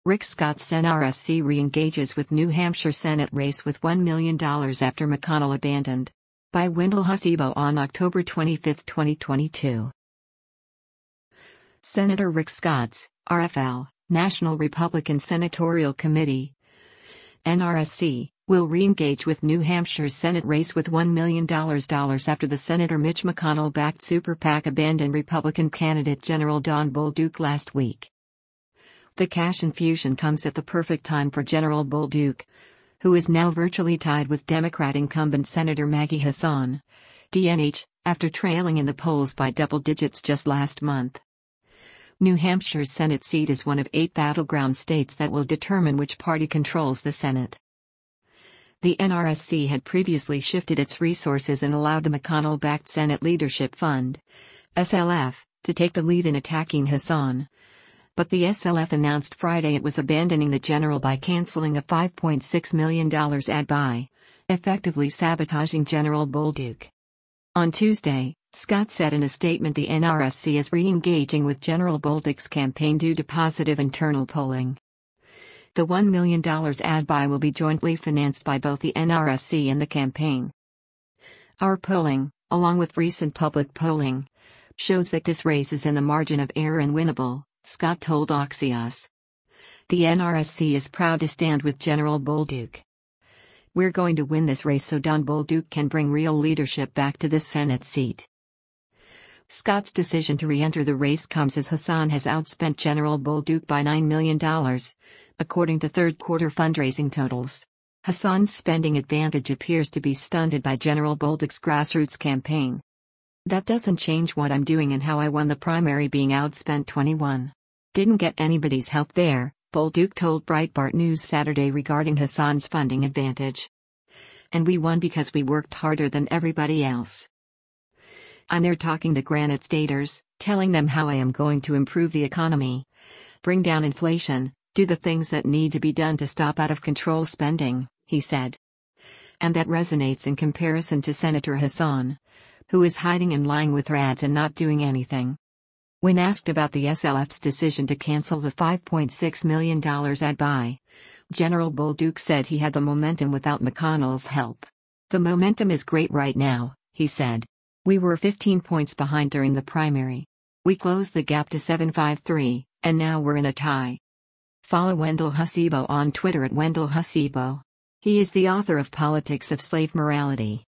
Rick Scott's NRSC re-engages with New Hampshire Senate race with $1 million after McConnell abandoned. By Wendell Hussebo on October 25, 2022. Senator Rick Scott's, RFL, National Republican Senatorial Committee, NRSC, will re-engage with New Hampshire's Senate race with $1 million after the Senator Mitch McConnell-backed super PAC abandoned Republican candidate General Don Bolduc last week. The cash infusion comes at the perfect time for General Bolduc, who is now virtually tied with Democrat incumbent Senator Maggie Hassan, DNH, after trailing in the polls by double digits just last month. New Hampshire's Senate seat is one of 8 battleground states that will determine which party controls the Senate. The NRSC had previously shifted its resources and allowed the McConnell-backed Senate Leadership Fund, SLF, to take the lead in attacking Hassan. But the SLF announced Friday it was abandoning the general by canceling a $5.6 million ad buy, effectively sabotaging General Bolduc. On Tuesday, Scott said in a statement the NRSC is re-engaging with General Bolduc's campaign due to positive internal polling. The $1 million ad buy will be jointly financed by both the NRSC and the campaign. Our polling, along with recent public polling, shows that this race is in the margin of error and winnable, Scott told Axios. The NRSC is proud to stand with General Bolduc. We're going to win this race so Don Bolduc can bring real leadership back to this Senate seat. Scott's decision to re-enter the race comes as Hassan has outspent General Bolduc by $9 million, according to third-quarter fundraising totals. Hassan's spending advantage appears to be stunted by General Bolduc's grassroots campaign. That doesn't change what I'm doing and how I won the primary, being outspent 21. Didn't get anybody's help there, Bolduc told Breitbart News Saturday regarding Hassan's funding advantage. And we won because we worked harder than everybody else. I'm there talking to Granite Staters, telling them how I am going to improve the economy, bring down inflation, do the things that need to be done to stop out-of-control spending, he said. And that resonates in comparison to Senator Hassan, who is hiding and lying with her ads and not doing anything. When asked about the SLF's decision to cancel the $5.6 million ad buy, General Bolduc said he had the momentum without McConnell's help. The momentum is great right now, he said. We were 15 points behind during the primary. We closed the gap to 753, and now we're in a tie. Follow Wendell Hussebo on Twitter at Wendell Hussebo. He is the author of Politics of Slave Morality.